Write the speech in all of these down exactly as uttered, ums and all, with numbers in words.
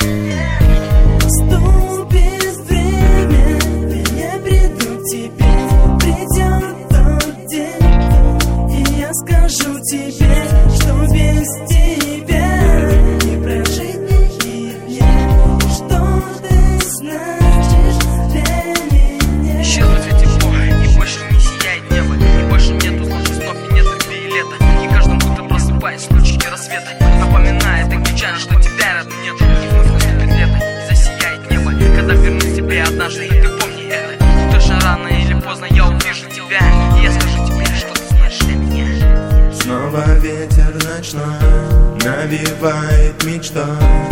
Наступит время, и я приду к тебе. Придет тот день, и я скажу тебе, что без тебя не прожить мне. Что ты значишь для меня? Исчезнуть эти тепло, и больше не сияет небо, и больше нету сладких снов, и нет любви и лета. И каждым будто просыпаясь в лучике рассвета, напоминает так печально, что тебя рядом нет. И вновь наступит лето, и засияет небо, когда вернусь к тебе однажды, и ты помни это. Точно рано или поздно я увижу тебя, и я скажу тебе, что ты знаешь для меня. Снова ветер ночной навевает мечтой,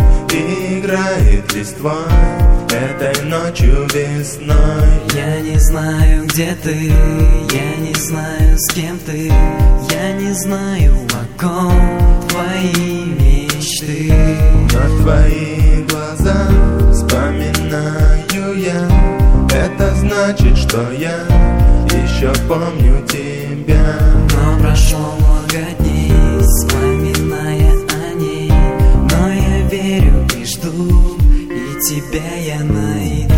играет листвой этой ночью весной. Я не знаю, где ты, я не знаю, с кем ты, я не знаю, о ком твои мечты. Но твои глаза вспоминаю я, это значит, что я еще помню тебя. Но прошло много дней, вспоминая о ней, но я верю и жду, и тебя я найду.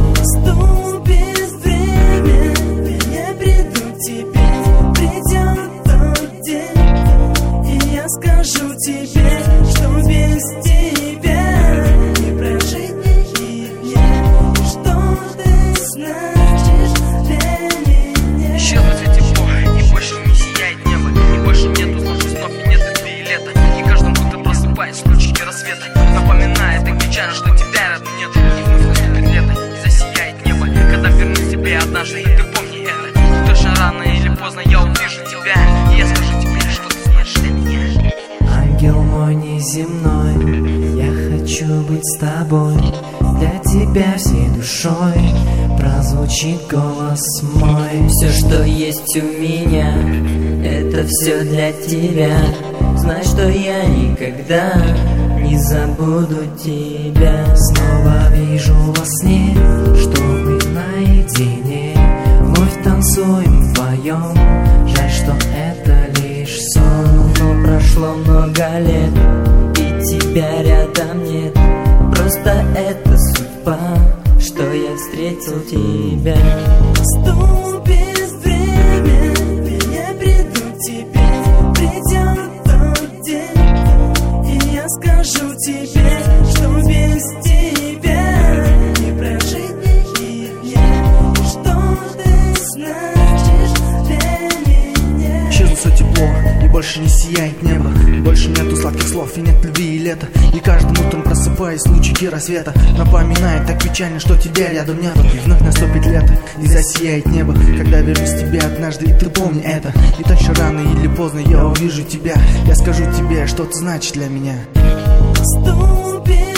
Наступит время, и я приду к тебе. Придет тот день, и я скажу тебе, что без тебя не прожить мне. Что ты значишь для меня? Исчезнуть эти тепло, и больше не сияет небо, и больше нету сладких снов, и нет любви и лета. И каждым будто просыпаясь в лучике рассвета, напоминает так печально, что тебя рядом нет. И вновь наступит лето, и засияет небо, когда вернусь к тебе однажды, и ты помни это. Точно рано или поздно я увижу тебя, и я скажу тебе, что ты знаешь для меня. Ангел мой неземной, я хочу быть с тобой. Для тебя всей душой прозвучит голос мой. Все, что есть у меня, это все для тебя. Знай, что я никогда не забуду тебя. Снова вижу во сне, что мы наедине, вновь танцуем вдвоем. Жаль, что это лишь сон, но прошло много лет, и тебя рядом нет. Просто это судьба, что я встретил тебя. Наступит время, и я приду к тебе. Придет тот день, и я скажу тебе, что без тебя не прожить мне. Что ты значишь для меня? Исчезло все тепло, и больше не сияет небо, и больше нету сладких слов, и нет любви и лета. И каждым утром просыпаясь в лучике рассвета, напоминает так печально, что тебя рядом нет. И вновь наступит лето, и засияет небо, когда вернусь к тебе однажды, и ты помни это. И точно рано или поздно я увижу тебя, я скажу тебе, что ты значишь для меня. Наступит